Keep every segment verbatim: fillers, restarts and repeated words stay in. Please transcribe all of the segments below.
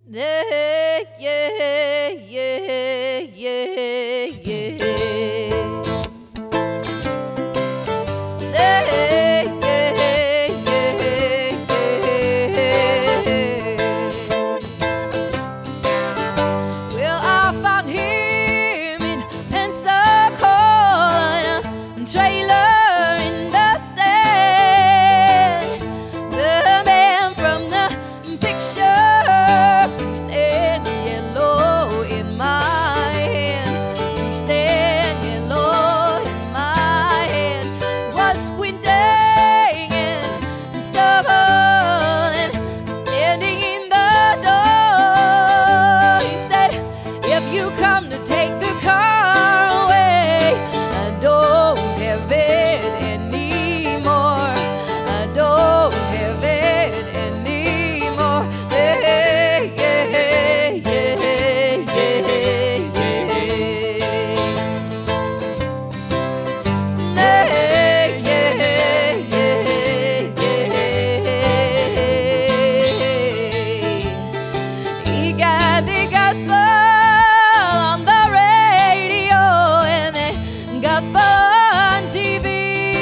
Yeah, yeah, yeah, yeah, yeah. Yeah, yeah, yeah, yeah. Well, I found him in Pensacola, a trailer in the sand. The man from the picture, creased and yellow in my hand, creased and yellow in my hand, was squinting and stubborn and standing in the door. He said, if you come to take the car away, I don't have it anymore. I don't have it anymore. Yeah, yeah, yeah, yeah, yeah. Yeah, yeah, yeah, yeah. He got the gospel on the radio and the gospel on T V.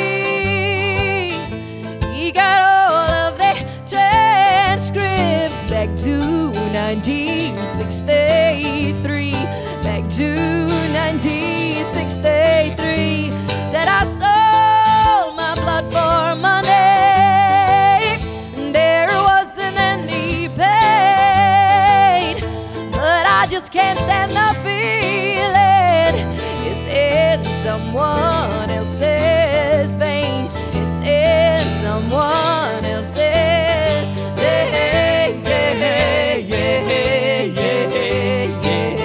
He got all of the transcripts back to nineteen sixty-three, back to nineteen sixty-three. Said I sold my blood for money, and there wasn't any pain, but I just can't stand the feeling. It's in someone else's veins. It's in someone else's. Yeah, yeah, yeah, yeah, yeah.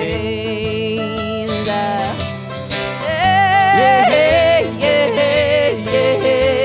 Yeah, yeah, yeah,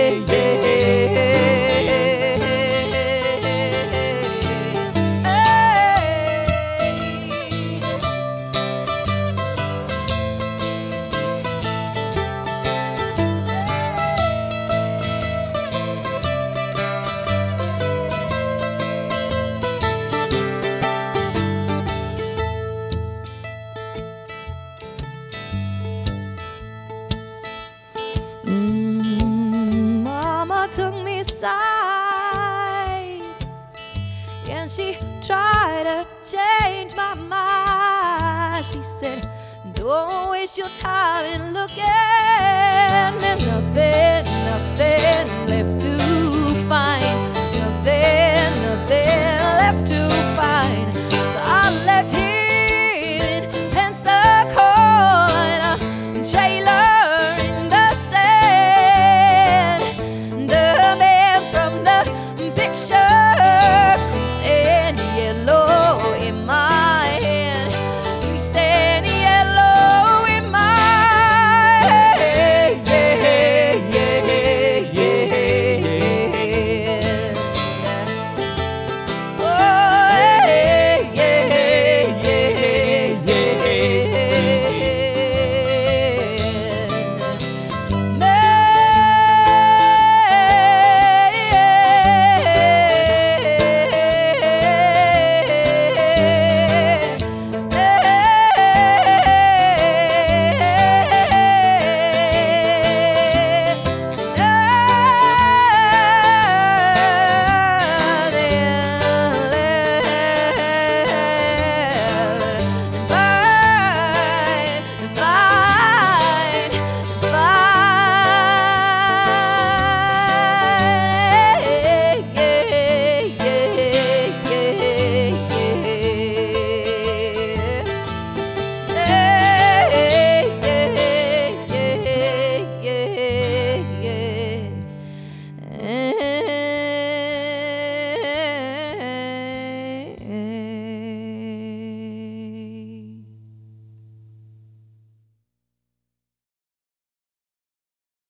Mm, Mama took me aside and she tried to change my mind. She said, don't waste your time in looking. There's nothing, nothing left to find. Nothing, nothing left to find. So I left him in Pensacola, a trailer in the sand. The man from the picture, creased and yellow